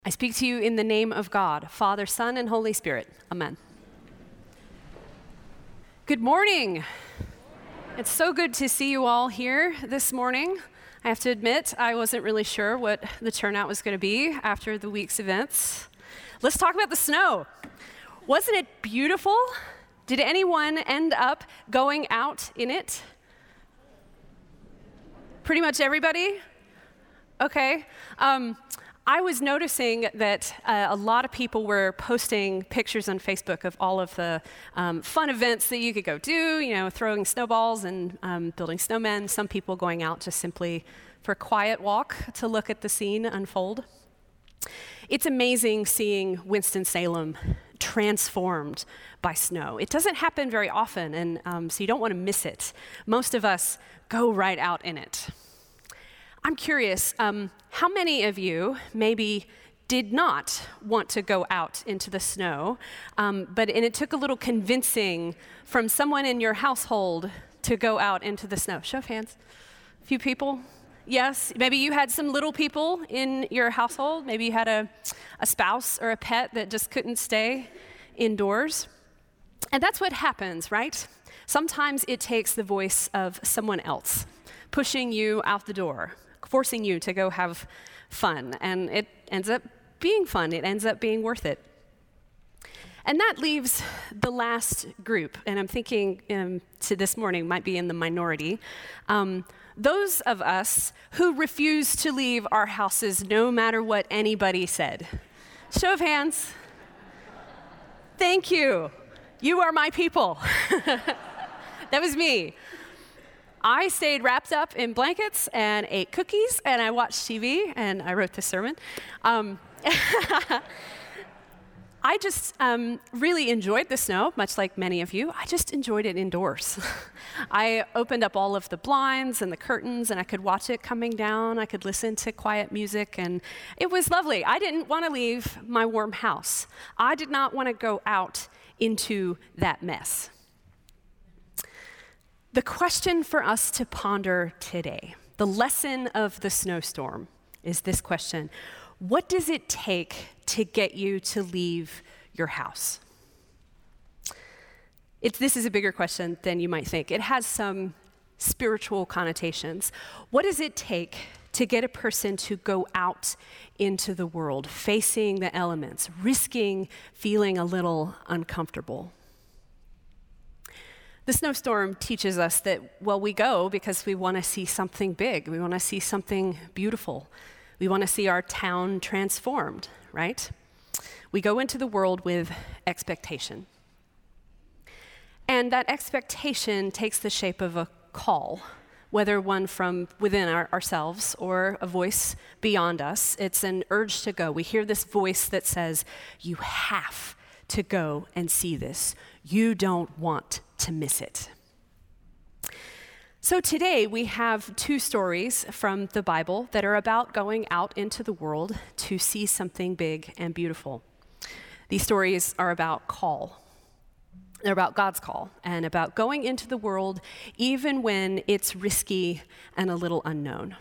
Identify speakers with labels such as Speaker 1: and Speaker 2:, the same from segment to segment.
Speaker 1: I speak to you in the name of God, Father, Son, and Holy Spirit. Amen. Good morning. It's so good to see you all here this morning. I have to admit, I wasn't really sure what the turnout was going to be after the week's events. Let's talk about the snow. Wasn't it beautiful? Did anyone end up going out in it? Pretty much everybody? Okay. I was noticing that a lot of people were posting pictures on Facebook of all of the fun events that you could go do, throwing snowballs and building snowmen. Some people going out just simply for a quiet walk to look at the scene unfold. It's amazing seeing Winston-Salem transformed by snow. It doesn't happen very often, and so you don't want to miss it. Most of us go right out in it. I'm curious, how many of you maybe did not want to go out into the snow, and it took a little convincing from someone in your household to go out into the snow? Show of hands. A few people? Yes. Maybe you had some little people in your household. Maybe you had a spouse or a pet that just couldn't stay indoors. And that's what happens, right? Sometimes it takes the voice of someone else pushing you out the door, forcing you to go have fun, and it ends up being fun. It ends up being worth it. And that leaves the last group, and I'm thinking to this morning might be in the minority, those of us who refuse to leave our houses no matter what anybody said. Show of hands. Thank you. You are my people. That was me. I stayed wrapped up in blankets and ate cookies, and I watched TV, and I wrote this sermon. I just really enjoyed the snow, much like many of you. I just enjoyed it indoors. I opened up all of the blinds and the curtains, and I could watch it coming down. I could listen to quiet music, and it was lovely. I didn't want to leave my warm house. I did not want to go out into that mess. The question for us to ponder today, the lesson of the snowstorm, is this question: what does it take to get you to leave your house? This is a bigger question than you might think. It has some spiritual connotations. What does it take to get a person to go out into the world, facing the elements, risking feeling a little uncomfortable? The snowstorm teaches us that, we go because we want to see something big. We want to see something beautiful. We want to see our town transformed, right? We go into the world with expectation. And that expectation takes the shape of a call, whether one from within ourselves or a voice beyond us. It's an urge to go. We hear this voice that says, you have to go and see this. You don't want to miss it. So today we have two stories from the Bible that are about going out into the world to see something big and beautiful. These stories are about call. They're about God's call and about going into the world even when it's risky and a little unknown.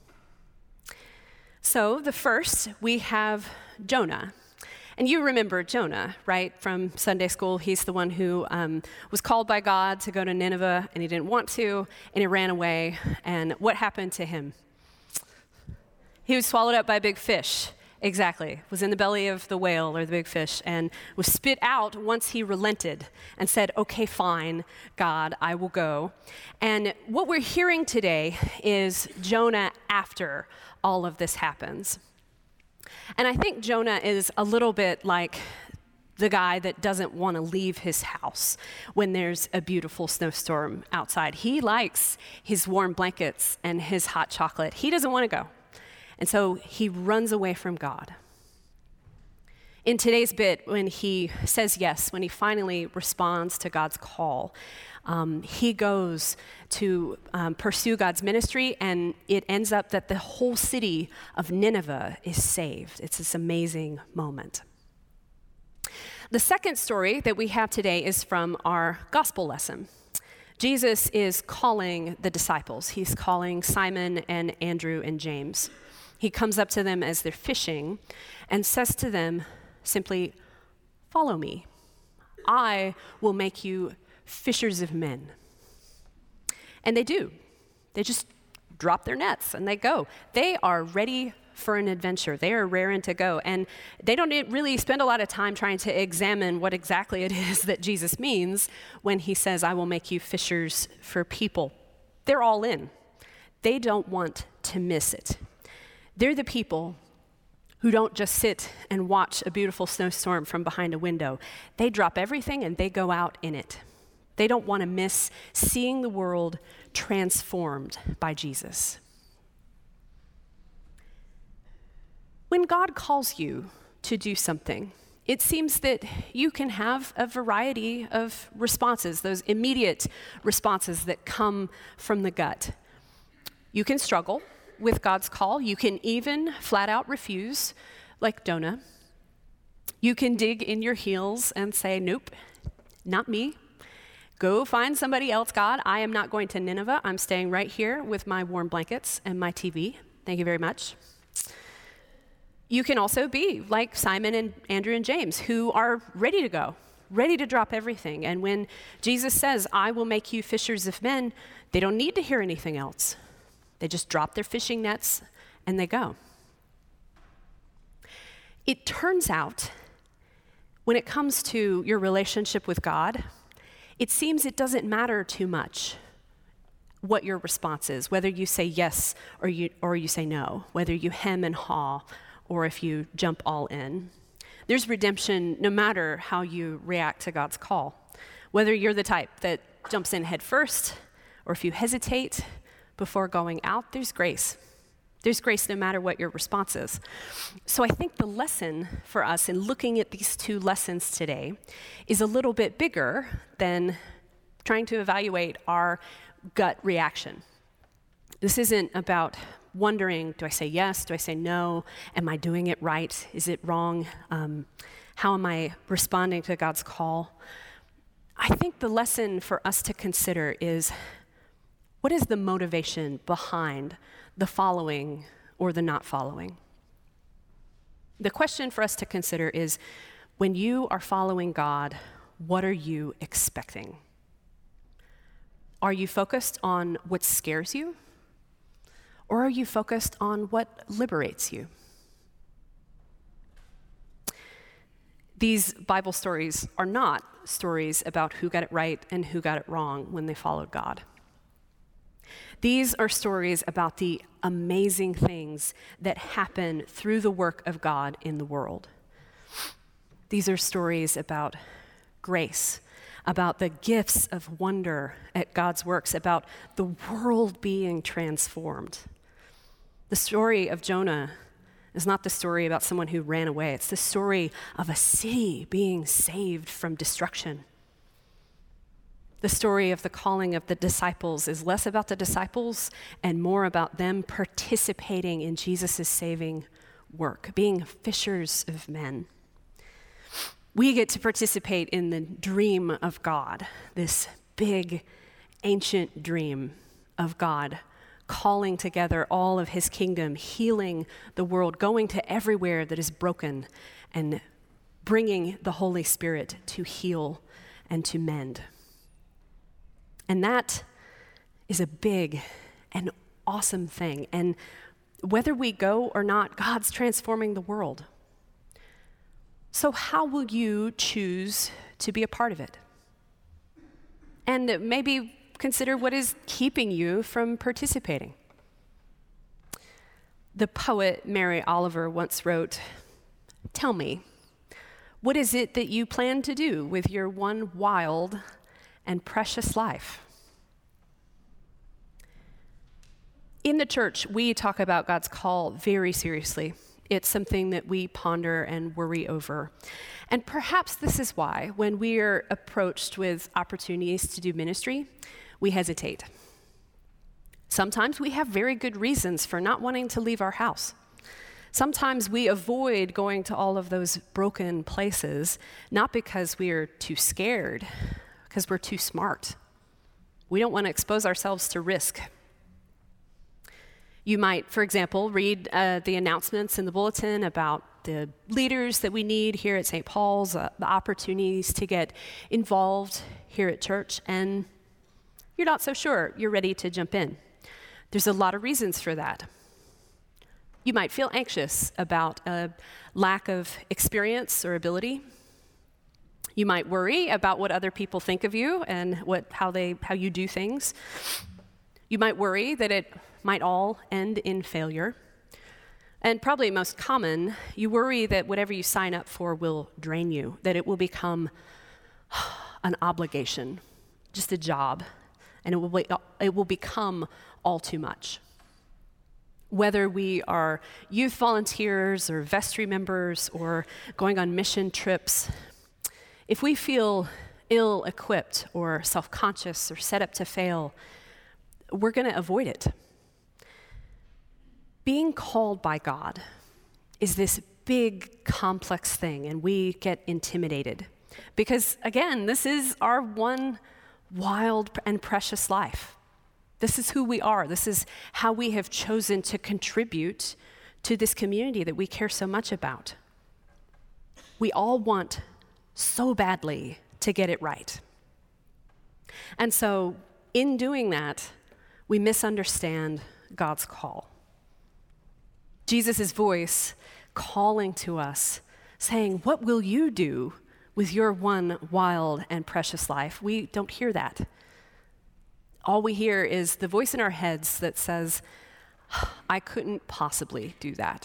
Speaker 1: So the first, we have Jonah. And you remember Jonah, right, from Sunday school. He's the one who was called by God to go to Nineveh, and he didn't want to, and he ran away. And what happened to him? He was swallowed up by a big fish. Exactly. Was in the belly of the whale or the big fish and was spit out once he relented and said, okay, fine, God, I will go. And what we're hearing today is Jonah after all of this happens. And I think Jonah is a little bit like the guy that doesn't want to leave his house when there's a beautiful snowstorm outside. He likes his warm blankets and his hot chocolate. He doesn't want to go. And so he runs away from God. In today's bit, when he says yes, when he finally responds to God's call, he goes to pursue God's ministry, and it ends up that the whole city of Nineveh is saved. It's this amazing moment. The second story that we have today is from our gospel lesson. Jesus is calling the disciples. He's calling Simon and Andrew and James. He comes up to them as they're fishing and says to them simply, "Follow me. I will make you fishers of men." And they do. They just drop their nets and they go. They are ready for an adventure. They are raring to go. And they don't really spend a lot of time trying to examine what exactly it is that Jesus means when he says, "I will make you fishers for people." They're all in. They don't want to miss it. They're the people who don't just sit and watch a beautiful snowstorm from behind a window. They drop everything and they go out in it. They don't want to miss seeing the world transformed by Jesus. When God calls you to do something, it seems that you can have a variety of responses, those immediate responses that come from the gut. You can struggle with God's call. You can even flat out refuse, like Jonah. You can dig in your heels and say, "Nope, not me. Go find somebody else, God. I am not going to Nineveh. I'm staying right here with my warm blankets and my TV. Thank you very much." You can also be like Simon and Andrew and James, who are ready to go, ready to drop everything. And when Jesus says, "I will make you fishers of men," they don't need to hear anything else. They just drop their fishing nets and they go. It turns out, when it comes to your relationship with God, it seems it doesn't matter too much what your response is, whether you say yes or you say no, whether you hem and haw or if you jump all in. There's redemption no matter how you react to God's call. Whether you're the type that jumps in head first or if you hesitate before going out, there's grace. There's grace no matter what your response is. So I think the lesson for us in looking at these two lessons today is a little bit bigger than trying to evaluate our gut reaction. This isn't about wondering, do I say yes? Do I say no? Am I doing it right? Is it wrong? How am I responding to God's call? I think the lesson for us to consider is, what is the motivation behind the following or the not following? The question for us to consider is, when you are following God, what are you expecting? Are you focused on what scares you? Or are you focused on what liberates you? These Bible stories are not stories about who got it right and who got it wrong when they followed God. These are stories about the amazing things that happen through the work of God in the world. These are stories about grace, about the gifts of wonder at God's works, about the world being transformed. The story of Jonah is not the story about someone who ran away. It's the story of a city being saved from destruction. The story of the calling of the disciples is less about the disciples and more about them participating in Jesus' saving work, being fishers of men. We get to participate in the dream of God, this big, ancient dream of God, calling together all of his kingdom, healing the world, going to everywhere that is broken, and bringing the Holy Spirit to heal and to mend. And that is a big and awesome thing. And whether we go or not, God's transforming the world. So how will you choose to be a part of it? And maybe consider what is keeping you from participating. The poet Mary Oliver once wrote, "Tell me, what is it that you plan to do with your one wild and precious life?" In the church, we talk about God's call very seriously. It's something that we ponder and worry over. And perhaps this is why, when we are approached with opportunities to do ministry, we hesitate. Sometimes we have very good reasons for not wanting to leave our house. Sometimes we avoid going to all of those broken places, not because we are too scared, because we're too smart. We don't want to expose ourselves to risk. You might, for example, read the announcements in the bulletin about the leaders that we need here at St. Paul's, the opportunities to get involved here at church, and you're not so sure you're ready to jump in. There's a lot of reasons for that. You might feel anxious about a lack of experience or ability. You might worry about what other people think of you and how you do things. You might worry that it might all end in failure. And probably most common, you worry that whatever you sign up for will drain you, that it will become an obligation, just a job, and it will become all too much. Whether we are youth volunteers or vestry members or going on mission trips, if we feel ill-equipped or self-conscious or set up to fail, we're going to avoid it. Being called by God is this big, complex thing, and we get intimidated. Because, again, this is our one wild and precious life. This is who we are. This is how we have chosen to contribute to this community that we care so much about. We all want so badly to get it right. And so, in doing that, we misunderstand God's call. Jesus' voice calling to us, saying, "What will you do with your one wild and precious life?" We don't hear that. All we hear is the voice in our heads that says, "I couldn't possibly do that."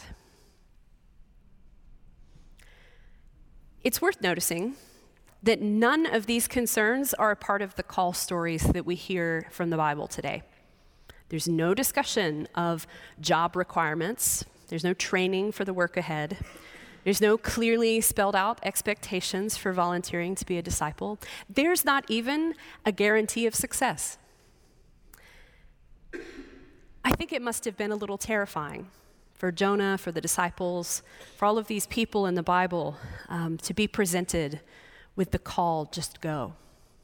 Speaker 1: It's worth noticing that none of these concerns are a part of the call stories that we hear from the Bible today. There's no discussion of job requirements. There's no training for the work ahead. There's no clearly spelled out expectations for volunteering to be a disciple. There's not even a guarantee of success. I think it must have been a little terrifying for Jonah, for the disciples, for all of these people in the Bible to be presented with the call, just go.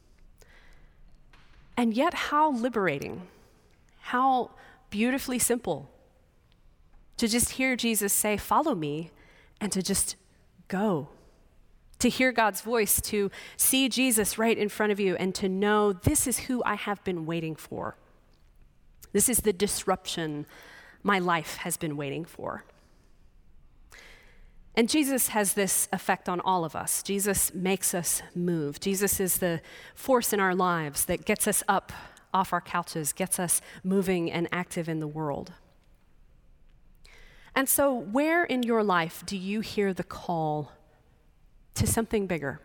Speaker 1: And yet how liberating, how beautifully simple to just hear Jesus say, "Follow me," and to just go. To hear God's voice, to see Jesus right in front of you, and to know this is who I have been waiting for. This is the disruption my life has been waiting for. And Jesus has this effect on all of us. Jesus makes us move. Jesus is the force in our lives that gets us up off our couches, gets us moving and active in the world. And so, where in your life do you hear the call to something bigger?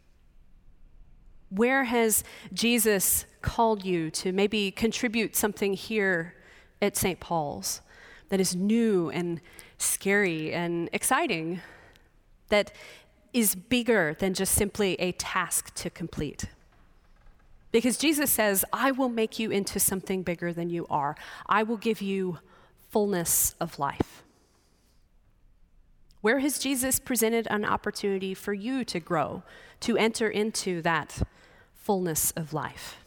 Speaker 1: Where has Jesus called you to maybe contribute something here at St. Paul's that is new and scary and exciting, that is bigger than just simply a task to complete? Because Jesus says, "I will make you into something bigger than you are. I will give you fullness of life." Where has Jesus presented an opportunity for you to grow, to enter into that fullness of life?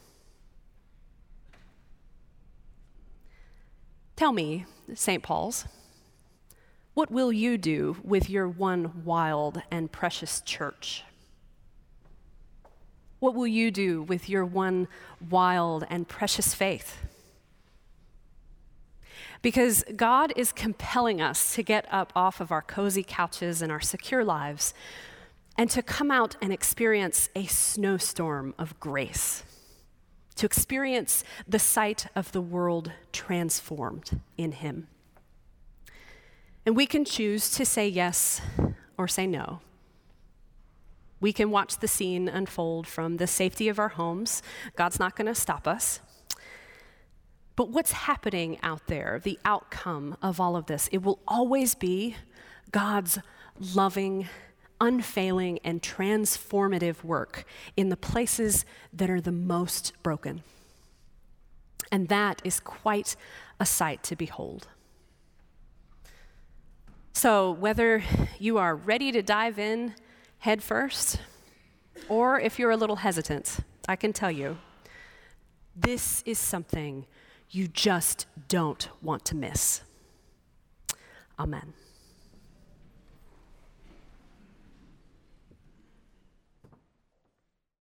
Speaker 1: Tell me, St. Paul's, what will you do with your one wild and precious church? What will you do with your one wild and precious faith? Because God is compelling us to get up off of our cozy couches and our secure lives and to come out and experience a snowstorm of grace, to experience the sight of the world transformed in Him. And we can choose to say yes or say no. We can watch the scene unfold from the safety of our homes. God's not going to stop us. But what's happening out there, the outcome of all of this, it will always be God's loving, unfailing, and transformative work in the places that are the most broken. And that is quite a sight to behold. So whether you are ready to dive in head first, or if you're a little hesitant, I can tell you, this is something you just don't want to miss. Amen.